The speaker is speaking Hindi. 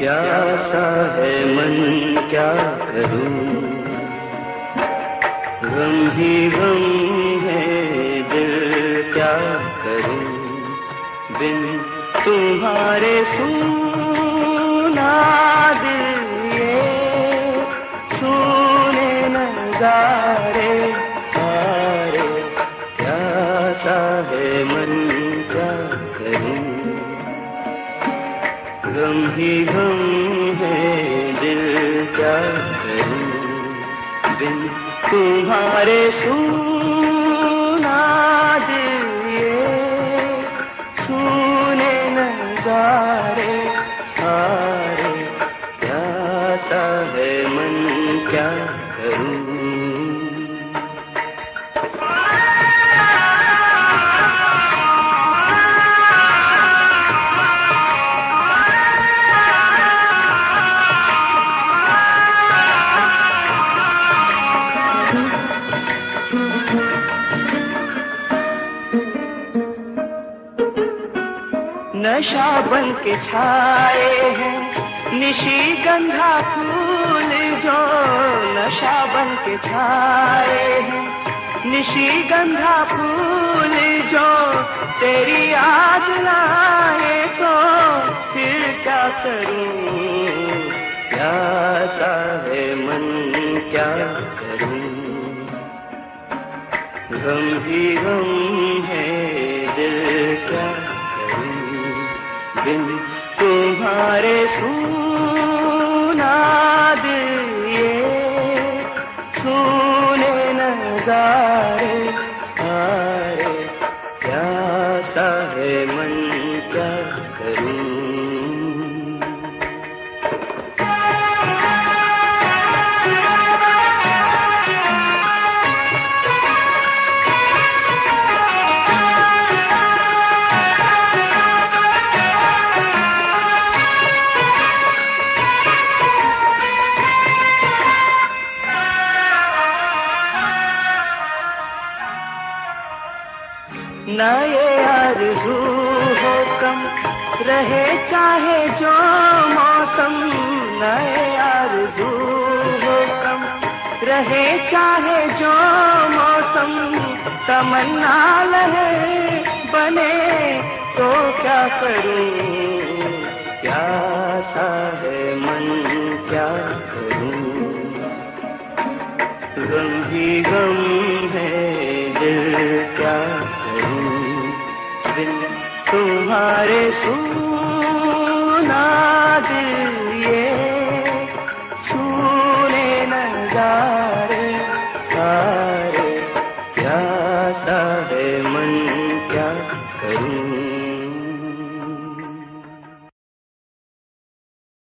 प्यासा है मन क्या करूं, गम ही गम है दिल क्या करूं, बिन तुम्हारे सूना दिल ये सुने नजारे हारे, प्यासा है मन क्या करूं, गम ही गम है दिल क्या करूं, बिन तुम्हारे सूना दिल ये सुने नजारे हारे, प्यासा है मन क्या करूं। नशा बन के छाए हैं निशिगंधा फूल जो, नशा बन के छाए हैं निशिगंधा फूल जो, तेरी याद लाए तो फिर क्या करूं, प्यासा है मन क्या करूं, गम ही गम है दिल क्या करूं, बिन तुम्हारे सूना दिल ये सुने नजारे हारे, प्यासा है मन क्या करूं। नए आरज़ू हो कम रहे चाहे जो मौसम, नए आरज़ू हो कम रहे चाहे जो मौसम, तमन्ना लहे बने तो क्या करूं, प्यासा है मन क्या करूं, गम ही गम है दिल क्या करूं, बिन तुम्हारे सूना दिल